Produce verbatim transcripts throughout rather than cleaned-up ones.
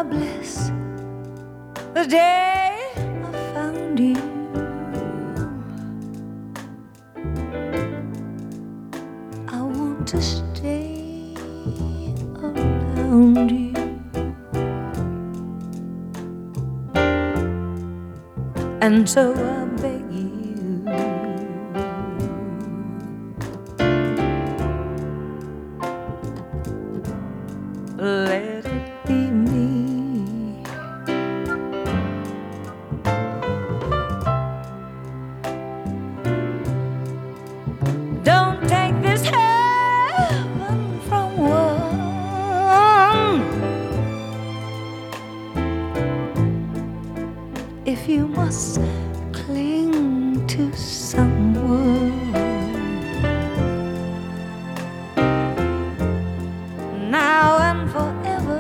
my bliss the day I found you. I want to stay around you, and so I beg you, let it be me. Don't take this heaven from one if you must cling to someone. Now and forever,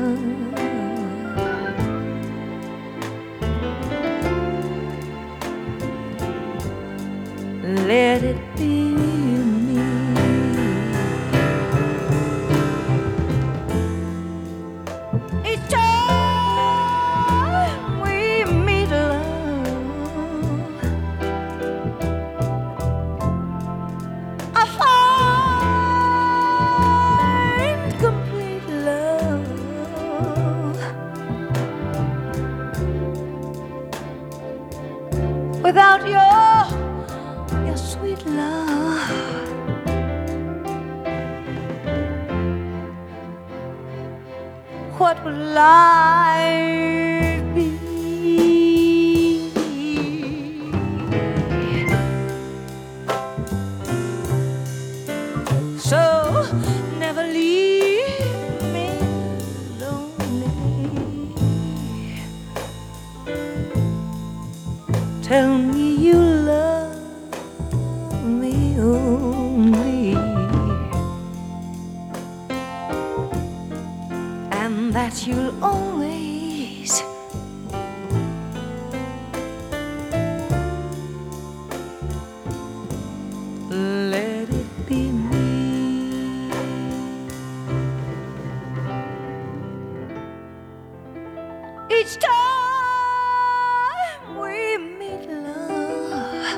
let it be me. Each time we meet, love, I find complete love. Without your, your sweet love, what would life be? So never leave me lonely. Tell me you love me only, and that you'll always let it be me. Each time we meet, love,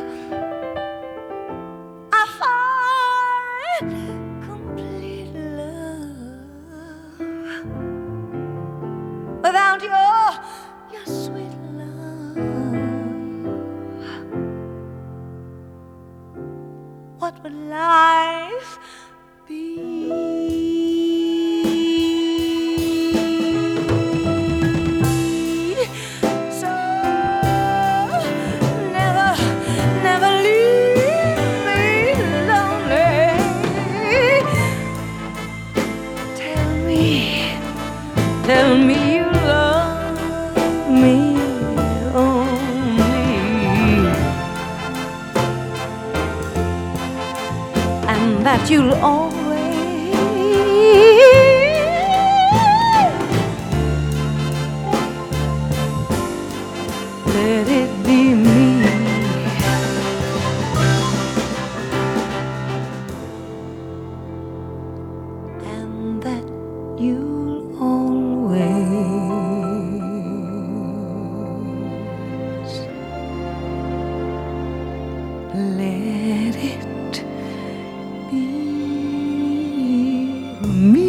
I find complete love. Without your, your sweet love, what would life be? So never, never leave me lonely. Tell me, tell me you love me only, and that you'll always let it be me, and that you'll always let it be me.